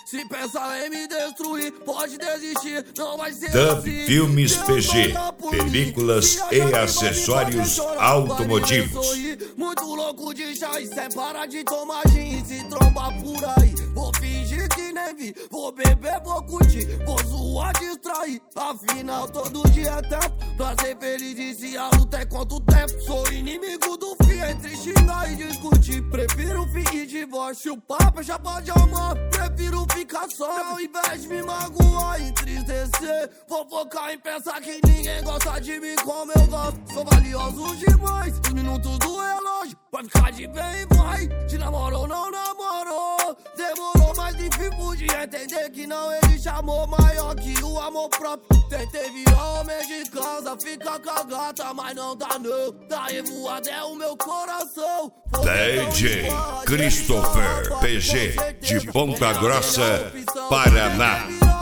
Se pensar em me destruir, pode desistir, não vai ser Dub assim. Filmes PG, películas e acessórios automotivos. Muito louco de chá e sem parar de tomar gin. Se tromba por aí, vou fingir que nem vi. Vou beber, vou curtir, vou zoar, distrair. Afinal todo dia é tempo pra ser feliz e se a luta é contra o tempo. Sou inimigo do fim, entre xingar e discutir. Prefiro fim e divórcio, o papo é chapa de amor. Prefiro ficar só, ao invés de me magoar e entristecer. Vou focar em pensar que ninguém gosta de mim como eu gosto. Sou valioso demais, os minutos do relógio vai ficar de bem e vai. Te namorou, não namorou, demorou, mas enfim podia entender que não existe amor maior que o amor próprio. Tentei virar homem de casa, fica com a gata, mas não dá não. Da revoada é o meu coração. DJ Christopher PG de Ponta Grossa, Paraná.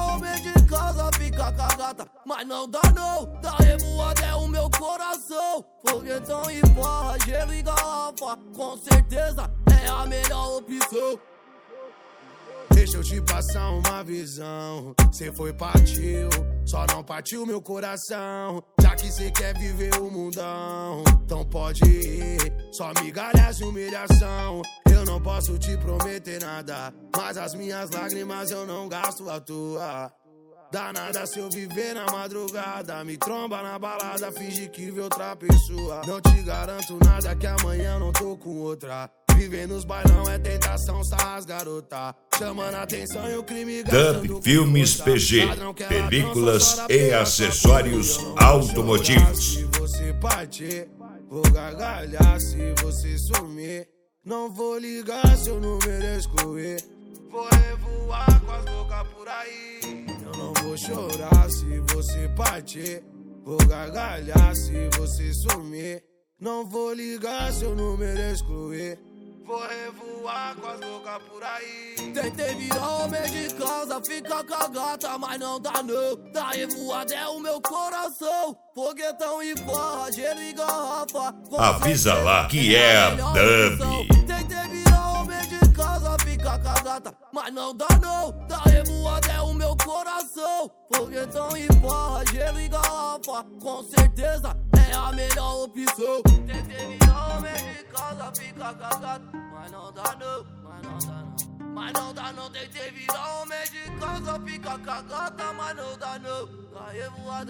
Fica cagata, mas não dá não. Da revoada é o meu coração. Foguetão e porra, gelo e garrafa, com certeza é a melhor opção. Deixa eu te passar uma visão. Cê foi, partiu, só não partiu meu coração. Já que cê quer viver o mundão, então pode ir, só migalhas de humilhação. Eu não posso te prometer nada, mas as minhas lágrimas eu não gasto à toa. Dá nada se eu viver na madrugada, me tromba na balada, finge que vê outra pessoa. Não te garanto nada que amanhã não tô com outra. Viver nos bailão é tentação, sarras garota, chamando atenção e o crime gastando. Dub Filmes PG, películas e acessórios automotivos. Se você partir, vou gargalhar se você sumir. Não vou ligar se eu não mereço correr. Vou revoar com as bocas por aí. Eu não vou chorar se você partir. Vou gargalhar se você sumir. Não vou ligar se eu não mereço correr. Vou revoar com as bocas por aí. Tentei virar homem de casa, fica com a gata, mas não dá não. Da revoada é o meu coração. Foguetão e porra, gelo e garrafa. Avisa lá que é a Dub. Tentei virar homem de casa, fica com a gata, mas não dá não. Da revoada é o meu coração. Foguetão e porra, gelo e garrafa, com certeza é a melhor opção. Tentei virar homem de casa, fica com a gata, mas não dá não, mas não dá não. Mas não dá não, tentei virar homem de casa, fica com a gata, mas não dá não. Da revoada